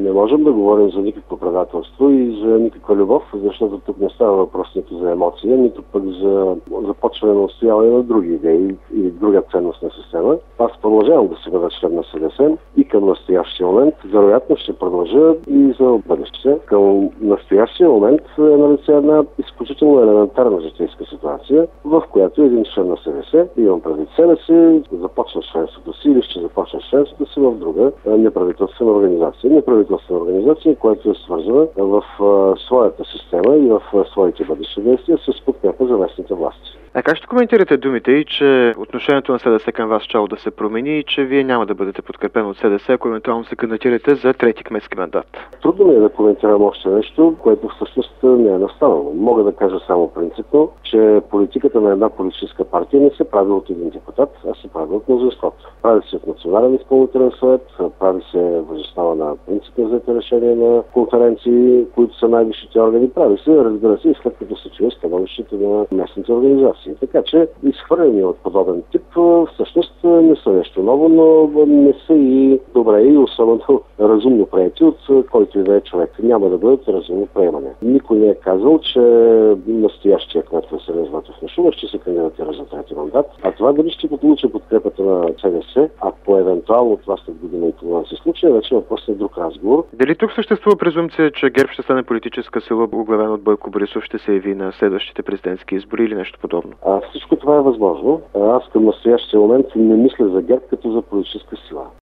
Не можем да говорим за никакво предателство и за никаква любов, защото тук не става въпрос нито за емоция, нито пък за започване на устояване на други идеи или друга ценностна система. Аз продължавам да се бъда член на СДС и към настоящия момент. Вероятно ще продължа и за бъдеще. Към настоящия момент е налице една изключително елементарна житейска ситуация, в която един член на СДС, имам предвид себе си, започна членството си или ще започне членството си в друга неправителствена организация. Неправителствена организация, която е свързана в своята система и в своите бъдещи действия с подкрепа за местните власти. А как ще коментирате думите и, че отношението на СДС към вас щяло да се промени и че вие няма да бъдете подкрепен от СДС, ако евентуално се кандидатирате за трети кметски мандат? Трудно ми е да коментирам още нещо, което всъщност не е настанало. Мога да кажа само принципно, че политиката на една политическа партия не се прави от един депутат, а се прави от мнозинството. Прави се от Национален изпълнителен съвет, прави се въз основа на принципно взети решения на конференции, които са най-висшите органи. Прави се, разбира се, и след като се чуе становището на местните организации. Така че изхвърлени от подобен тип всъщност не са нещо ново, но не са и добре и особено разумно приети от който и да е човек. Няма да бъдат разумно приемане. Никой не е казал, че настоящия кмет Веселин Златев на Шума ще се кандидатира за трети мандат, а това дали ще получи подкрепата на СДС, ако евентуално това след година и половина се случи, вече въпрос на друг разговор. Дали тук съществува презумпция, че ГЕРБ ще стане политическа сила, оглавена от Бойко Борисов, ще се яви на следващите президентски избори или нещо подобно? Всичко това е възможно. Аз към настоящия момент не мисля за ГЕРБ като за политическа сила.